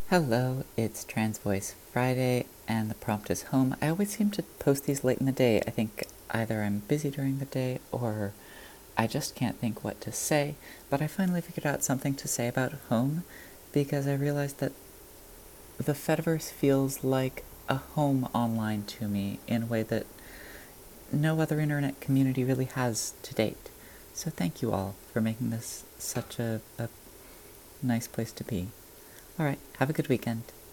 Hello, it's Trans Voice Friday, and the prompt is home. I always seem to post these late in the day. I think either I'm busy during the day or I just can't think what to say, but I finally figured out something to say about home because I realized that the Fediverse feels like a home online to me in a way that no other internet community really has to date. So thank you all for making this such a nice place to be. Alright, have a good weekend.